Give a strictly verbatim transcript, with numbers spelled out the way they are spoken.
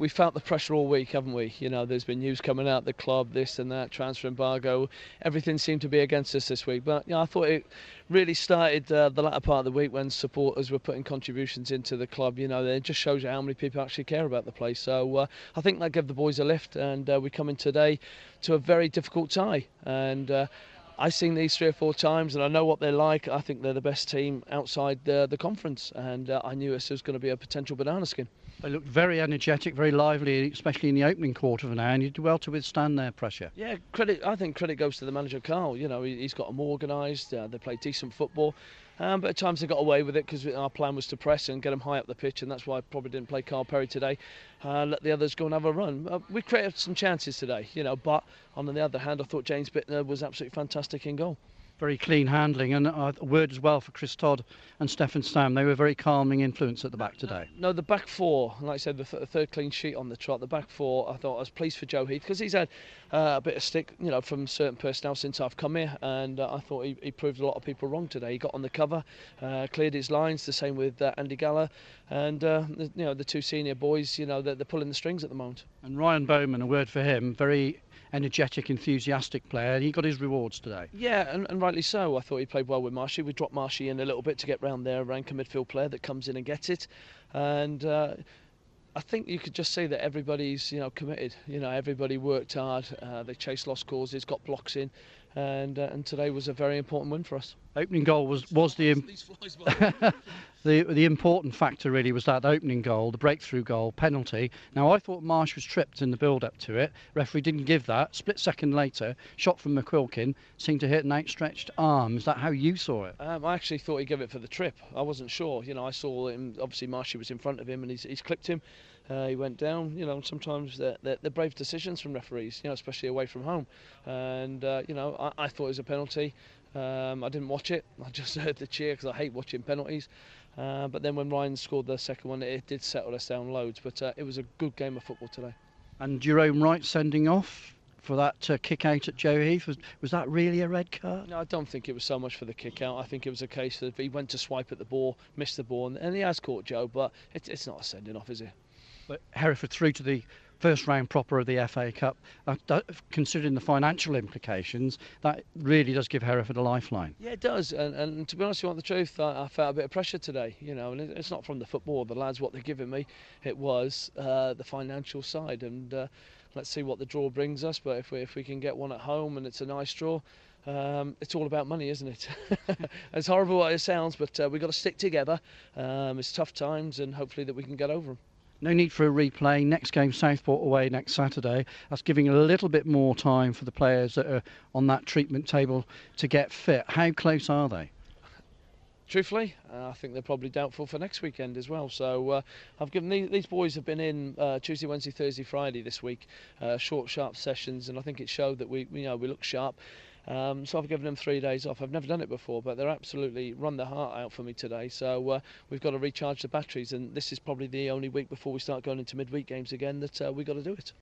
we felt the pressure all week, haven't we? You know, there's been news coming out, the club, this and that, transfer embargo. Everything seemed to be against us this week. But you know, I thought it really started uh, the latter part of the week when supporters were putting contributions into the club. You know, it just shows you how many people actually care about the place. So uh, I think that gave the boys a lift, and uh, we come in today to a very difficult tie. And uh, I've seen these three or four times, and I know what they're like. I think they're the best team outside the, the conference, and uh, I knew this was going to be a potential banana skin. They looked very energetic, very lively, especially in the opening quarter of an hour, and you did well to withstand their pressure. Yeah, credit. I think credit goes to the manager, Carl. You know, he, he's got them organised. Uh, they play decent football, um, but at times they got away with it because our plan was to press and get them high up the pitch, and that's why I probably didn't play Carl Perry today. Uh, let the others go and have a run. Uh, we created some chances today, you know, but on the other hand, I thought James Bittner was absolutely fantastic in goal. Very clean handling, and uh, a word as well for Chris Todd and Stefan Stam. They were very calming influence at the back today. No, the back four, like I said, the th- third clean sheet on the trot. The back four, I thought I was pleased for Joe Heath because he's had uh, a bit of stick, you know, from certain personnel since I've come here, and uh, I thought he, he proved a lot of people wrong today. He got on the cover, uh, cleared his lines. The same with uh, Andy Galler, and uh, the, you know, the two senior boys. You know, they're, they're pulling the strings at the moment. And Ryan Bowman, a word for him, very energetic, enthusiastic player. He got his rewards today. Yeah, and, and rightly so. I thought he played well with Marshy. We dropped Marshy in a little bit to get round their anchor midfield player that comes in and gets it, and uh, I think you could just say that everybody's, you know, committed. You know, everybody worked hard. Uh, they chased lost causes, got blocks in, and uh, and today was a very important win for us. Opening goal was was the the the important factor really was that opening goal, the breakthrough goal, penalty. Now I thought Marsh was tripped in the build up to it. Referee didn't give that. Split second later, shot from McQuilkin seemed to hit an outstretched arm. Is that how you saw it? Um, I actually thought he gave it for the trip. I wasn't sure. You know, I saw him. Obviously, Marshy was in front of him, and he's he's clipped him. Uh, he went down. You know, sometimes they're, they're, they're brave decisions from referees. You know, especially away from home. And uh, you know, I, I thought it was a penalty. Um, I didn't watch it. I just heard the cheer because I hate watching penalties. Uh, but then when Ryan scored the second one, it did settle us down loads. But uh, it was a good game of football today. And Jerome Wright sending off for that uh, kick out at Joe Heath, was, was that really a red card? No, I don't think it was so much for the kick out. I think it was a case that he went to swipe at the ball, missed the ball, and, and he has caught Joe, but it, it's not a sending off, is it? But Hereford through to the first round proper of the F A Cup. Uh, that, considering the financial implications, that really does give Hereford a lifeline. Yeah, it does. And, and to be honest, you want the truth, I, I felt a bit of pressure today. You know, and it, it's not from the football or the lads what they're giving me. It was uh, the financial side, and uh, let's see what the draw brings us. But if we if we can get one at home and it's a nice draw. Um, it's all about money, isn't it? It's horrible what it sounds, but uh, we've got to stick together. Um, it's tough times, and hopefully that we can get over them. No need for a replay. Next game, Southport away next Saturday. That's giving a little bit more time for the players that are on that treatment table to get fit. How close are they? Truthfully, uh, I think they're probably doubtful for next weekend as well. So uh, I've given these, these boys have been in uh, Tuesday, Wednesday, Thursday, Friday this week, uh, short, sharp sessions, and I think it showed that we, you know, we look sharp. Um, so I've given them three days off. I've never done it before, but they're absolutely run their heart out for me today. So uh, we've got to recharge the batteries, and this is probably the only week before we start going into midweek games again that uh, we've got to do it.